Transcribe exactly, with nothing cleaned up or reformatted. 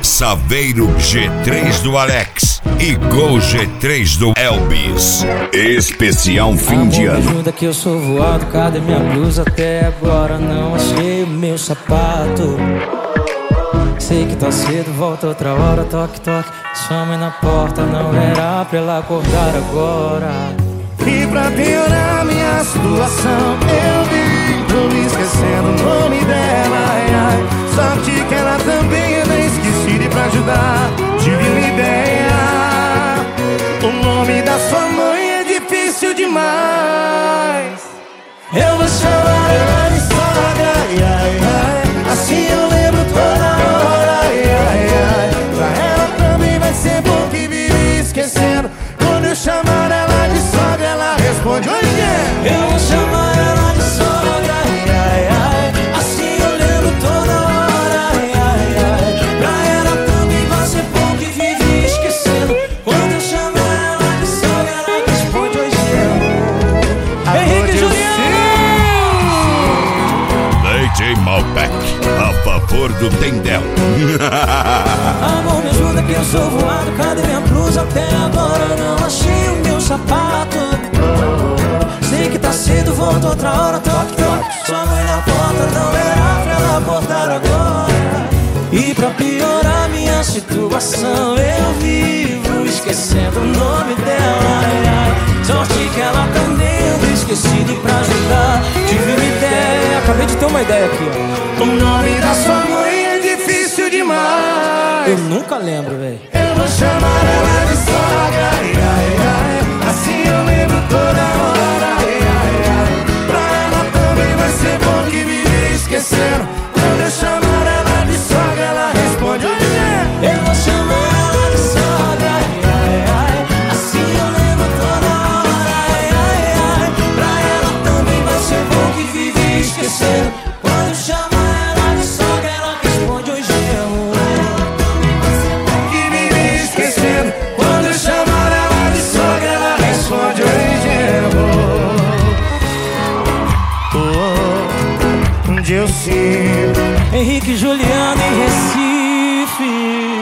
Saveiro G três do Alex e Gol G três do Elvis. Especial fim de ano. Me ajuda que eu sou voado, cadê minha blusa? Até agora não achei o meu sapato. Sei que tá cedo, volta outra hora, toque, toque. Sua mãe na porta, não era pra ela acordar agora. E pra piorar minha situação, eu vivo me esquecendo o nome dela, ai, ai. Sorte que ela também é bem esquecida e pra ajudar tive uma ideia. O nome da sua mãe é difícil demais. Eu vou chamar ela de sogra, ai, ai, ai. Assim eu lembro toda hora, ai, ai, ai. Pra ela também vai ser bom que vive esquecendo. Quando eu chamar ela de sogra, ela responde oi, yeah. Eu vou chamar ela de sogra, ai, ai, ai. Assim eu lembro toda hora, ai, ai, ai. Pra ela também vai ser bom que vive esquecendo. Quando eu chamar ela de sogra, ela responde oi, yeah. Henrique Juliano! D J Malbec, a favor do Tendel. Amor, me ajuda que eu sou voado, cadê minha blusa? Até agora não achei o meu sapato. Sei que tá cedo, volto outra hora, toque, toque. Sua mãe na porta, não era pra ela acordar agora. E pra piorar minha situação, eu vivo esquecendo o nome dela, ai, ai. Sorte que ela também anda esquecida e pra ajudar tive uma ideia. Acabei de ter uma ideia aqui, ó. O nome da sua mãe é difícil demais. Eu nunca lembro, velho. Eu vou chamar ela de sogra.